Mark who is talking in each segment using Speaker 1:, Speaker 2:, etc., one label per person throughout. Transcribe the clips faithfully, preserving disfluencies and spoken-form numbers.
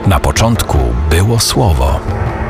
Speaker 1: Na początku było Słowo.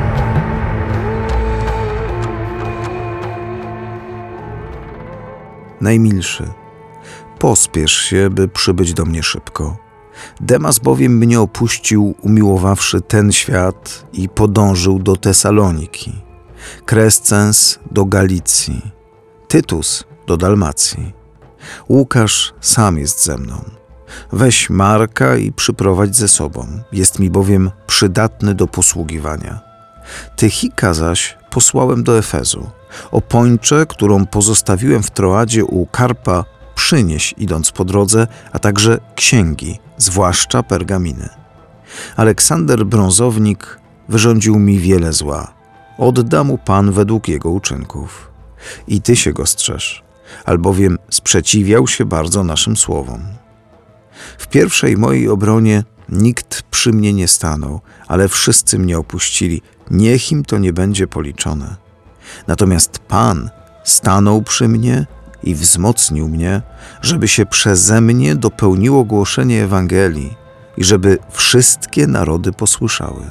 Speaker 2: Najmilszy, pospiesz się, by przybyć do mnie szybko. Demas bowiem mnie opuścił, umiłowawszy ten świat i podążył do Tesaloniki, Krescens do Galicji, Tytus do Dalmacji. Łukasz sam jest ze mną. Weź Marka i przyprowadź ze sobą, jest mi bowiem przydatny do posługiwania. Tychika zaś posłałem do Efezu. O pończę, którą pozostawiłem w Troadzie u Karpa, przynieś, idąc po drodze, a także księgi, zwłaszcza pergaminy. Aleksander Brązownik wyrządził mi wiele zła. Odda mu Pan według jego uczynków. I ty się go strzeż, albowiem sprzeciwiał się bardzo naszym słowom. W pierwszej mojej obronie nikt przy mnie nie stanął, ale wszyscy mnie opuścili. Niech im to nie będzie policzone. Natomiast Pan stanął przy mnie i wzmocnił mnie, żeby się przeze mnie dopełniło głoszenie Ewangelii i żeby wszystkie narody posłyszały.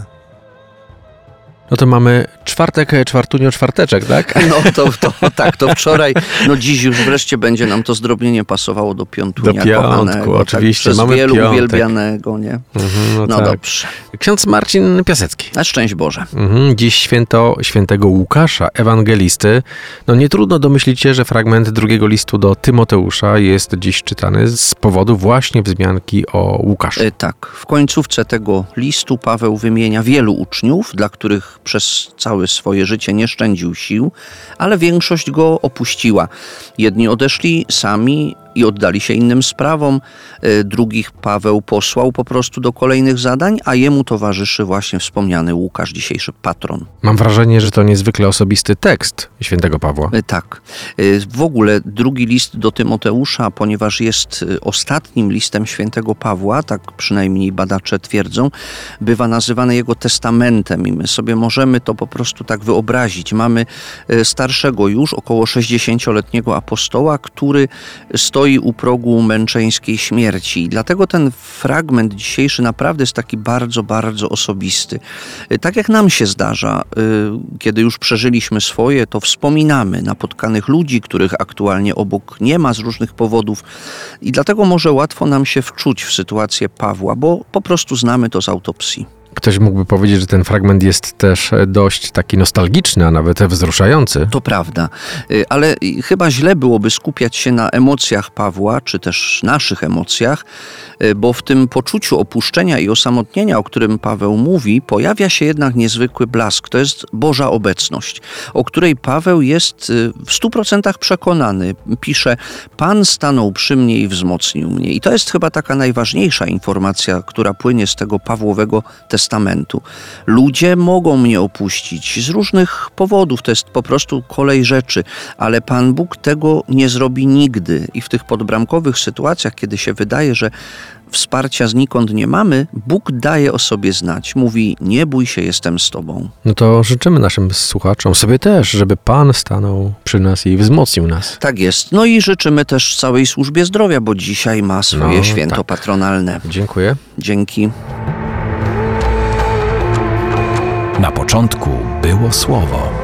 Speaker 3: No to mamy czwartek, czwartunio, czwarteczek, tak?
Speaker 4: No to, to tak, to wczoraj, no dziś już wreszcie będzie nam to zdrobnienie pasowało do piątunia
Speaker 3: do piątku,
Speaker 4: kochanego.
Speaker 3: oczywiście.
Speaker 4: Tak, przez
Speaker 3: mamy
Speaker 4: wielu
Speaker 3: piątek.
Speaker 4: uwielbianego, nie?
Speaker 3: Mhm, no
Speaker 4: no
Speaker 3: tak.
Speaker 4: dobrze.
Speaker 3: Ksiądz Marcin Piasecki.
Speaker 4: Na szczęść Boże.
Speaker 3: Mhm, dziś święto świętego Łukasza, ewangelisty. No nie trudno domyślić się, że fragment drugiego listu do Tymoteusza jest dziś czytany z powodu właśnie wzmianki o Łukaszu.
Speaker 4: E, tak, w końcówce tego listu Paweł wymienia wielu uczniów, dla których przez całe swoje życie nie szczędził sił, ale większość go opuściła. Jedni odeszli sami i oddali się innym sprawom, drugich Paweł posłał po prostu do kolejnych zadań, a jemu towarzyszy właśnie wspomniany Łukasz, dzisiejszy patron.
Speaker 3: Mam wrażenie, że to niezwykle osobisty tekst świętego Pawła.
Speaker 4: Tak. W ogóle drugi list do Tymoteusza, ponieważ jest ostatnim listem świętego Pawła, tak przynajmniej badacze twierdzą, bywa nazywany jego testamentem i my sobie możemy to po prostu tak wyobrazić. Mamy starszego już, około sześćdziesięcioletniego apostoła, który stoi stoi u progu męczeńskiej śmierci. I dlatego ten fragment dzisiejszy naprawdę jest taki bardzo, bardzo osobisty. Tak jak nam się zdarza, kiedy już przeżyliśmy swoje, to wspominamy napotkanych ludzi, których aktualnie obok nie ma z różnych powodów. I dlatego może łatwo nam się wczuć w sytuację Pawła, bo po prostu znamy to z autopsji.
Speaker 3: Ktoś mógłby powiedzieć, że ten fragment jest też dość taki nostalgiczny, a nawet wzruszający.
Speaker 4: To prawda, ale chyba źle byłoby skupiać się na emocjach Pawła, czy też naszych emocjach, bo w tym poczuciu opuszczenia i osamotnienia, o którym Paweł mówi, pojawia się jednak niezwykły blask. To jest Boża obecność, o której Paweł jest w stu procentach przekonany. Pisze, Pan stanął przy mnie i wzmocnił mnie. I to jest chyba taka najważniejsza informacja, która płynie z tego Pawłowego testamentu. Ludzie mogą mnie opuścić z różnych powodów, to jest po prostu kolej rzeczy, ale Pan Bóg tego nie zrobi nigdy. I w tych podbramkowych sytuacjach, kiedy się wydaje, że wsparcia znikąd nie mamy, Bóg daje o sobie znać. Mówi, nie bój się, jestem z Tobą.
Speaker 3: No to życzymy naszym słuchaczom, sobie też, żeby Pan stanął przy nas i wzmocnił nas.
Speaker 4: Tak jest. No i życzymy też całej służbie zdrowia, bo dzisiaj ma swoje
Speaker 3: no,
Speaker 4: święto
Speaker 3: tak.
Speaker 4: patronalne.
Speaker 3: Dziękuję.
Speaker 4: Dzięki.
Speaker 1: Na początku było Słowo.